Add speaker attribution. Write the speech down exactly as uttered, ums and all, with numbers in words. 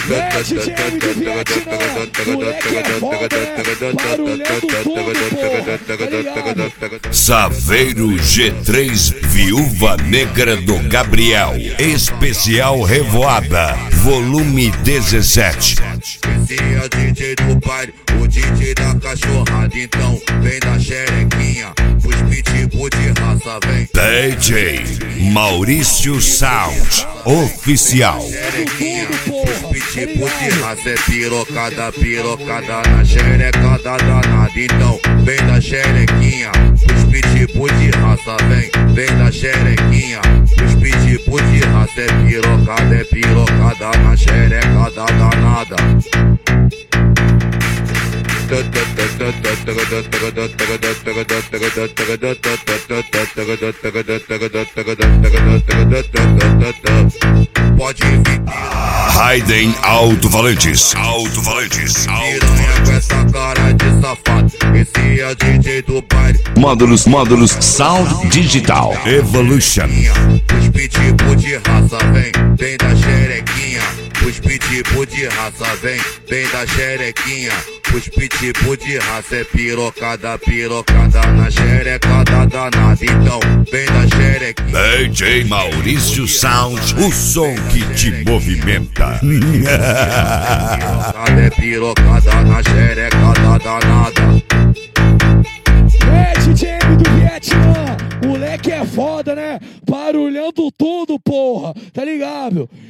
Speaker 1: Mete Jamie do Vietnã, moleque é foda, né? Barulhando tudo, porra, tá ligado?
Speaker 2: Saveiro G três, Viúva Negra do Gabriel, especial Revoada, volume dezessete.
Speaker 3: Esse é o D J do baile, o D J da cachorrada, então vem da xerequinha, os pitbull de raça vem.
Speaker 2: D J Maurício Sound, oficial.
Speaker 3: Xerequinha, os pitbull de raça é pirocada, pirocada na xerecada danada, então vem da xerequinha, os pitbull de raça vem, vem da xerequinha, os pitbull de raça é pirocada, é pirocada na xerecada danada. Pode vir.
Speaker 2: Raiden Alto Valentis, Alto Valentis,
Speaker 3: Piranha com essa cara de safado, esse é o D J do baile.
Speaker 2: Módulos, módulos, Sound Digital Evolution.
Speaker 3: Os pitbull de raça vem, vem da xerequinha. Os pitbull de raça vem, vem da xerequinha. Os pitbull de raça é pirocada, pirocada na xerecada danada, então vem da xerequinha.
Speaker 2: D J Maurício Sound, o som que te movimenta.
Speaker 3: Pirocada é pirocada na xerecada danada.
Speaker 1: Mete Jamie do Vietnã, moleque é foda, né? Barulhando tudo, porra, tá ligado?